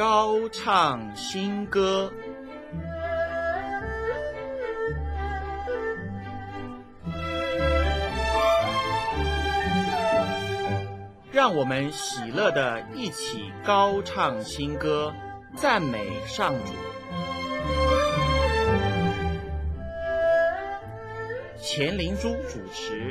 高唱新歌。让我们喜乐地一起高唱新歌，赞美上主。钱灵珠主持。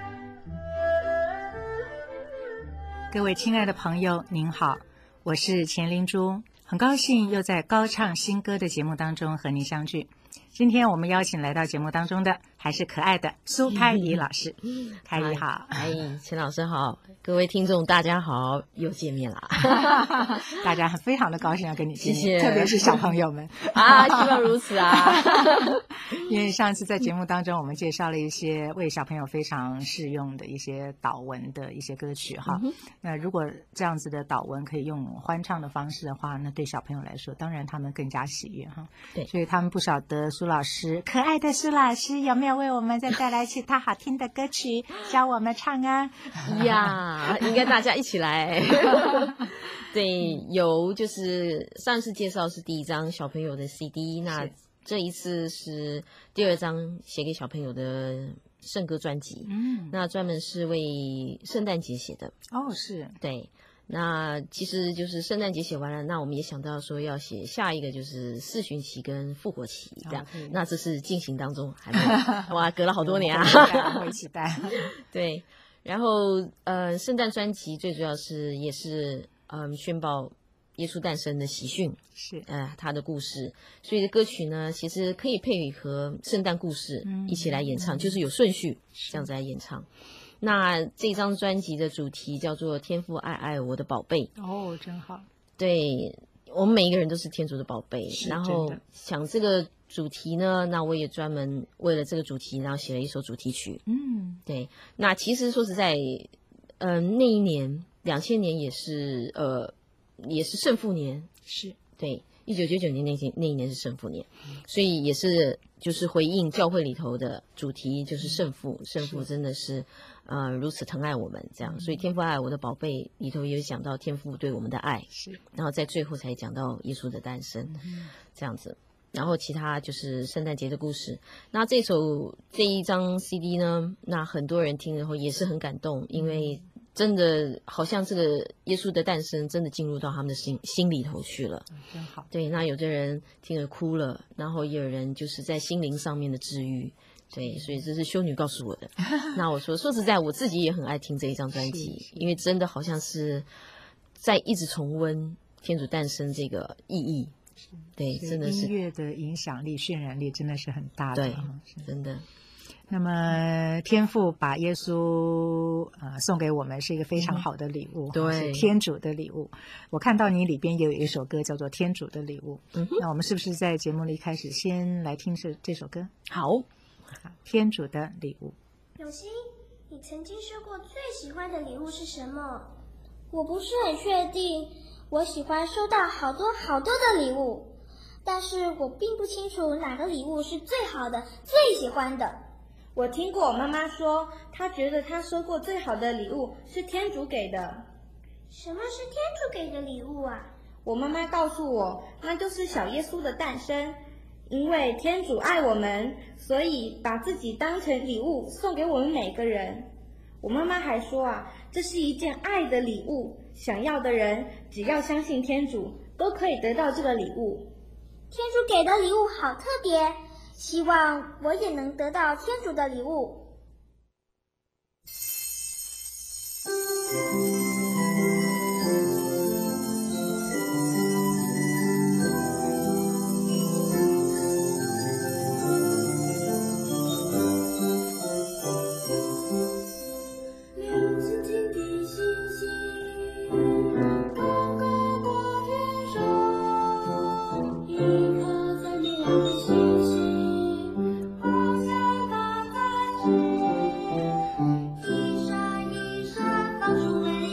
各位亲爱的朋友您好，我是钱灵珠，很高兴又在高唱新歌的节目当中和您相聚。今天我们邀请来到节目当中的还是可爱的苏开怡老师。开怡好。 钱老师好，各位听众大家好，又见面啦。 大家非常的高兴要跟你见面， 谢谢， 特别是小朋友们啊，希望如此啊。 因为上次在节目当中我们介绍了一些为小朋友非常适用的一些祷文的一些歌曲哈。那如果这样子的祷文可以用欢唱的方式的话，那对小朋友来说当然他们更加喜悦哈。 对， 所以他们不晓得苏老师，可爱的苏老师有没有为我们再带来其他好听的歌曲教我们唱啊？ 呀，应该大家一起来。对，有就是上次介绍是第一张小朋友的 CD， 那这一次是第二张写给小朋友的圣歌专辑。那专门是为圣诞节写的。 哦，是。 对，那其实就是圣诞节写完了，那我们也想到说要写下一个就是四旬期跟复活期这样。那这是进行当中，还没哇，隔了好多年啊。 我期待。 对，然后圣诞专辑最主要是也是宣报耶稣诞生的喜讯， 是他的故事，所以歌曲呢其实可以配合圣诞故事一起来演唱，就是有顺序这样子来演唱。那这张专辑的主题叫做天父爱爱我的宝贝。 哦，真好。 对，我们每一个人都是天主的宝贝。然后想这个主题呢，那我也专门为了这个主题然后写了一首主题曲。对，那其实说实在那一年2000年也是圣父年。 是。对 ，1999年那一年是圣父年。所以也是就是回应教会里头的主题，就是圣父真的是如此疼爱我们这样。所以天父爱我的宝贝里头也有讲到天父对我们的爱， 是， 然后在最后才讲到耶稣的诞生。这样子。然后其他就是圣诞节的故事。那这一张 CD 呢，那很多人听了后也是很感动，因为真的好像这个耶稣的诞生真的进入到他们的心里头去了。 真好。对， 那有的人听了哭了，然后也有人就是在心灵上面的治愈。对，所以这是修女告诉我的。那我说实在我自己也很爱听这一张专辑，因为真的好像是在一直重温天主诞生这个意义。对，真的是音乐的影响力、渲染力真的是很大的。 对，真的。 那么天父把耶稣送给我们是一个非常好的礼物。 对， 是天主的礼物。我看到你里边也有一首歌叫做《天主的礼物》。那我们是不是在节目里开始先来听这首歌？ 好， 天主的礼物。 永熙，你曾经说过最喜欢的礼物是什么？我不是很确定。我喜欢收到好多好多的礼物，但是我并不清楚哪个礼物是最好的、最喜欢的。 我听过我妈妈说，她觉得她收过最好的礼物是天主给的。 什么是天主给的礼物啊？ 我妈妈告诉我，那就是小耶稣的诞生。因为天主爱我们，所以把自己当成礼物送给我们每个人。我妈妈还说这是一件爱的礼物，想要的人只要相信天主，都可以得到这个礼物。 天主给的礼物好特别，希望我也能得到天主的礼物。一闪一闪放出美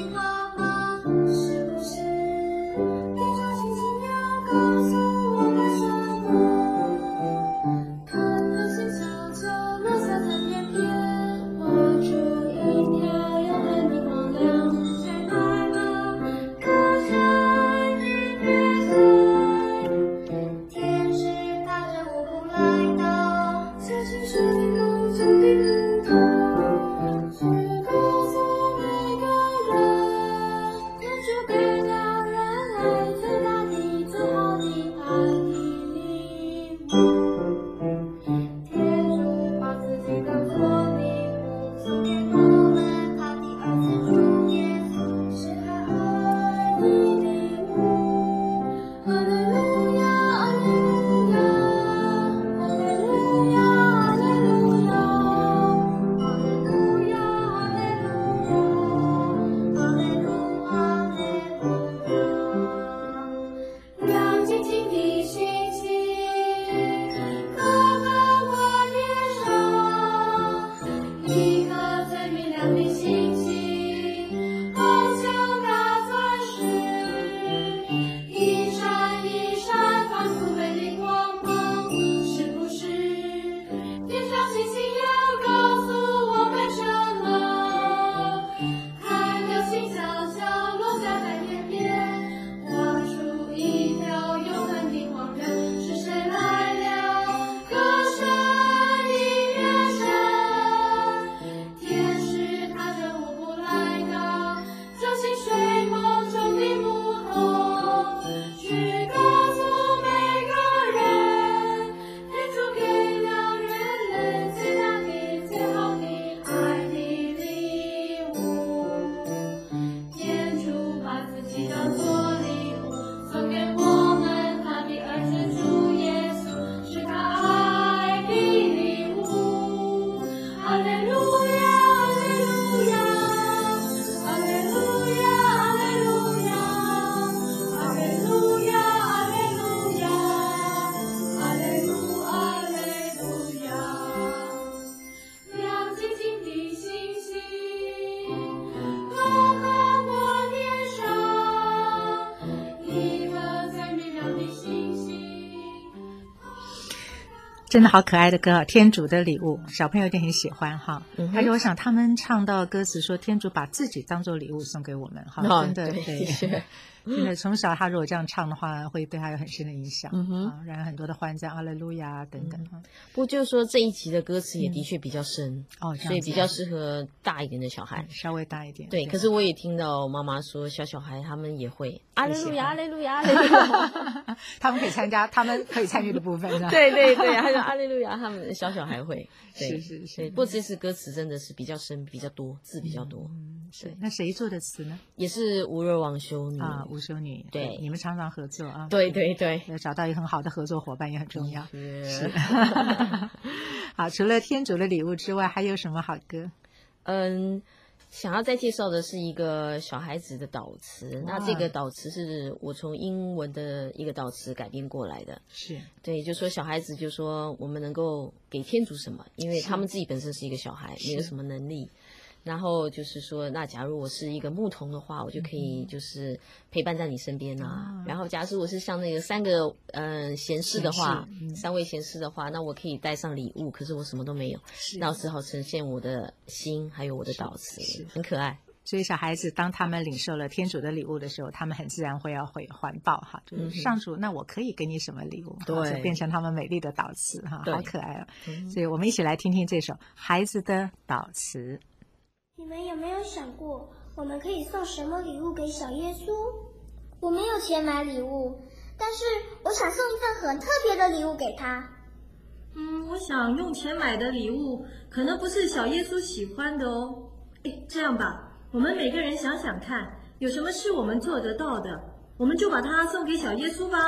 真的好可爱的歌啊！天主的礼物，小朋友一定很喜欢哈。而且我想他们唱到歌词说，天主把自己当做礼物送给我们，哈，真的对。真的，从小他如果这样唱的话，会对他有很深的影响。然后很多的欢赞，阿肋路亚等等。 不过就是说这一集的歌词也的确比较深所以比较适合大一点的小孩， 稍微大一点。 对，可是我也听到妈妈说，小孩他们也会阿肋路亚，阿肋路亚，阿肋路亚， 他们可以参加，他们可以参与的部分。 对对对，还有阿肋路亚，他们小孩会。 对是。 不过这次歌词真的是比较深，比较多，字比较多。 是。那谁做的词呢？ 也是吴若王修女啊，吴修女。对，你们常常合作啊。 对对对， 要找到一个很好的合作伙伴也很重要。 是。 好，除了天主的礼物之外，还有什么好歌？ 想要再介绍的是一个小孩子的祷词。那这个祷词是我从英文的一个祷词改编过来的。 是。对， 就说小孩子就说我们能够给天主什么，因为他们自己本身是一个小孩，没有什么能力。然后就是说，那假如我是一个牧童的话，我就可以就是陪伴在你身边啊。然后假如我是像那个3个贤士的话，3位贤士的话，那我可以带上礼物，可是我什么都没有，那我只好呈现我的心，还有我的祷词，很可爱。 所以小孩子当他们领受了天主的礼物的时候，他们很自然会环抱哈，就是上主，那我可以给你什么礼物？ 对， 变成他们美丽的祷词哈，好可爱啊！所以我们一起来听听这首孩子的祷词。 你们有没有想过，我们可以送什么礼物给小耶稣？我没有钱买礼物，但是我想送一份很特别的礼物给他。 我想用钱买的礼物可能不是小耶稣喜欢的哦。这样吧，我们每个人想想看，有什么是我们做得到的，我们就把它送给小耶稣吧。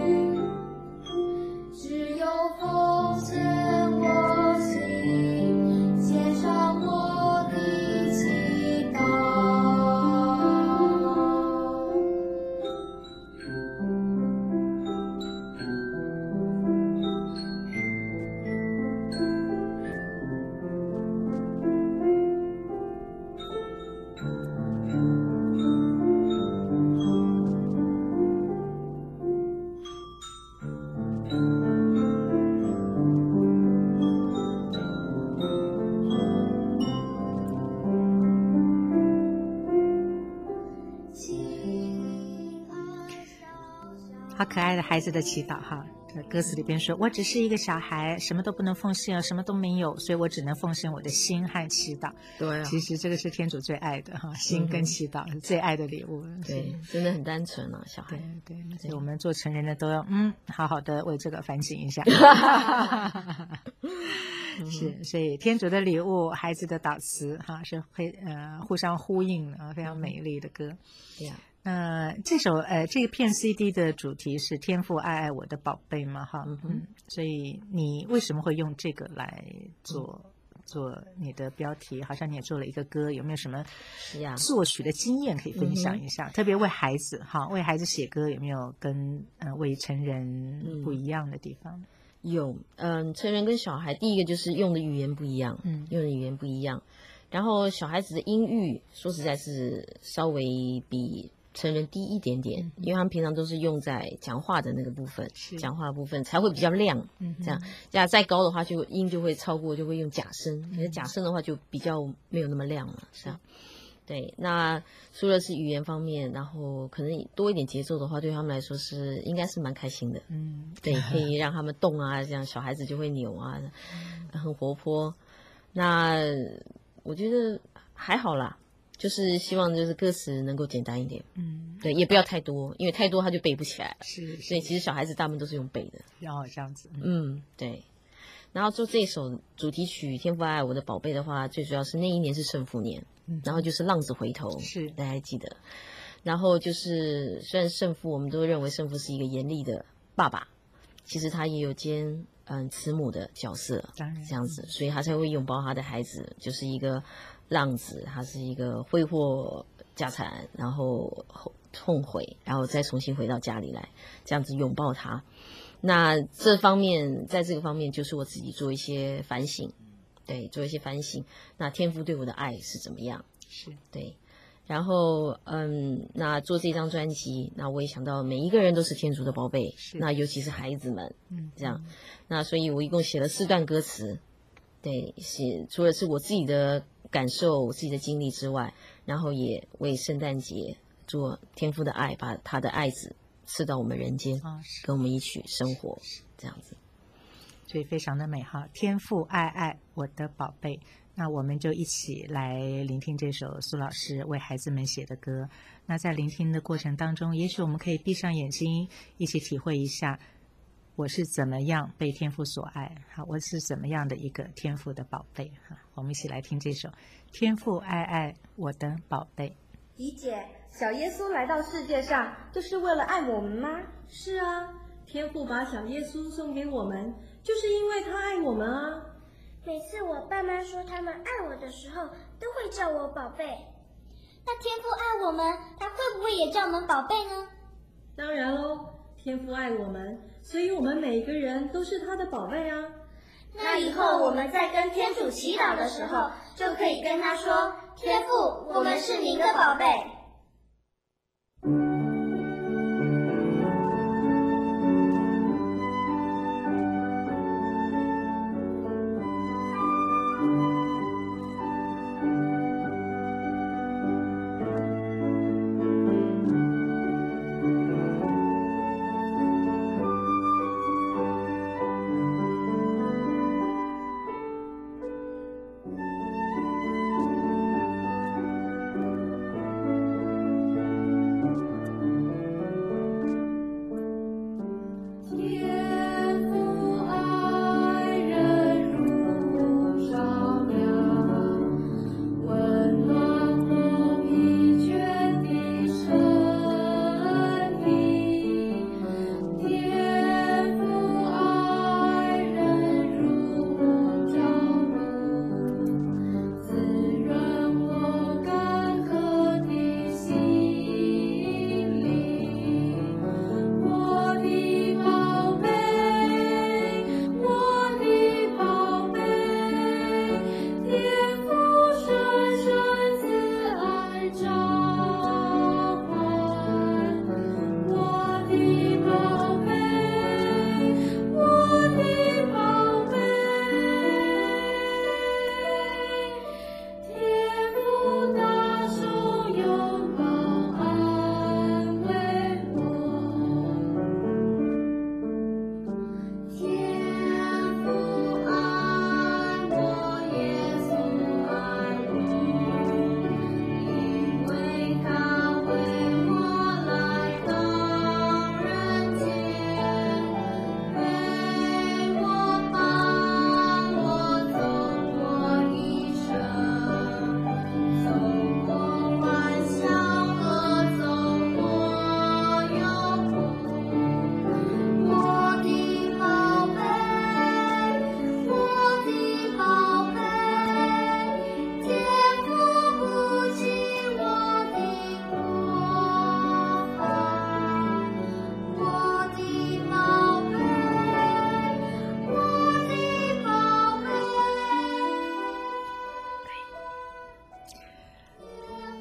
只有奉献我心， 好可爱的孩子的祈祷哈。歌词里边说，我只是一个小孩，什么都不能奉献，什么都没有，所以我只能奉献我的心和祈祷。 对啊， 其实这个是天主最爱的哈，心跟祈祷是最爱的礼物。 对，真的很单纯啊，小孩。 对，所以我们做成人的都要好好的为这个反省一下。是，所以天主的礼物，孩子的祷词哈，是互相呼应啊，非常美丽的歌。 对呀。 这片 CD 的主题是天父爱爱我的宝贝嘛哈，所以你为什么会用这个来做你的标题？好像你也做了一个歌，有没有什么作曲的经验可以分享一下？特别为孩子哈，为孩子写歌有没有跟为成人不一样的地方？ 有，成人跟小孩，第一个就是用的语言不一样，然后小孩子的音域，说实在是稍微比成人低一点点，因为他们平常都是用在讲话的那个部分，讲话的部分才会比较亮，这样再高的话就音就会超过，就会用假声，可是假声的话就比较没有那么亮了，是啊。对，那除了是语言方面，然后可能多一点节奏的话，对他们来说应该是蛮开心的。对，可以让他们动啊，这样小孩子就会扭啊，很活泼。那我觉得还好啦，就是希望就是歌词能够简单一点。对，也不要太多，因为太多他就背不起来了。所以其实小孩子大部分都是用背的。 然后这样子。 对。然后做这首主题曲《天父爱爱我的宝贝》的话，最主要是那一年是圣父年，然后就是浪子回头，大家还记得。然后就是虽然圣父我们都认为圣父是一个严厉的爸爸，其实他也有兼慈母的角色，这样子，所以他才会拥抱他的孩子，就是一个浪子，他是一个挥霍家产，然后痛悔，然后再重新回到家里来，这样子拥抱他。那在这个方面，就是我自己做一些反省，对，做一些反省。那天父对我的爱是怎么样？对。然后，那做这张专辑，那我也想到每一个人都是天主的宝贝，那尤其是孩子们，这样。那所以我一共写了4段歌词，对，除了是我自己的感受、我自己的经历之外，然后也为圣诞节做天父的爱，把他的爱子赐到我们人间，跟我们一起生活，这样子， 所以非常的美哈。天父爱爱我的宝贝，那我们就一起来聆听这首苏老师为孩子们写的歌。那在聆听的过程当中，也许我们可以闭上眼睛，一起体会一下我是怎么样被天父所爱，好，我是怎么样的一个天父的宝贝哈。我们一起来听这首天父爱爱我的宝贝。 怡姐，小耶稣来到世界上就是为了爱我们吗？ 是啊，天父把小耶稣送给我们，就是因为他爱我们啊。 每次我爸妈说他们爱我的时候，都会叫我宝贝。那天父爱我们，他会不会也叫我们宝贝呢？ 当然喽，天父爱我们，所以我们每个人都是他的宝贝啊。 那以后我们在跟天主祈祷的时候，就可以跟他说，天父，我们是您的宝贝。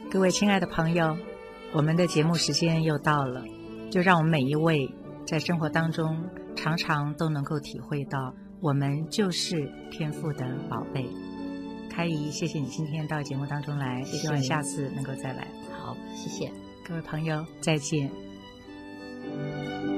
各位亲爱的朋友，我们的节目时间又到了，就让我们每一位在生活当中常常都能够体会到，我们就是天父的宝贝。开怡，谢谢你今天到节目当中来， 谢谢， 希望下次能够再来。 好，谢谢各位朋友，再见。